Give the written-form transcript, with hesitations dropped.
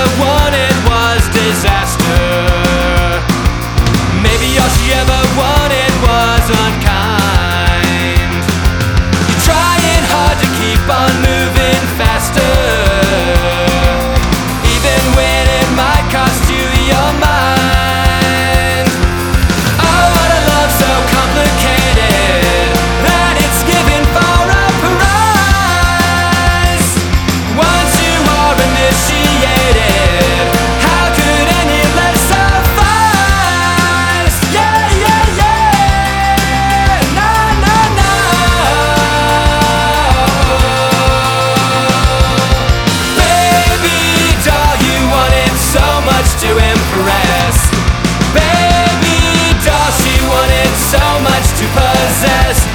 wanted was disaster. Maybe all she ever wanted was unkind. You're trying hard to keep on moving faster, even when it might cost you your mind. Oh, what a love so complicated that it's given for a prize. Once you are initiated, how could any less suffice? Yeah, yeah, yeah. No, no, no. Baby doll, you wanted so much to impress. Baby doll, she wanted so much to possess.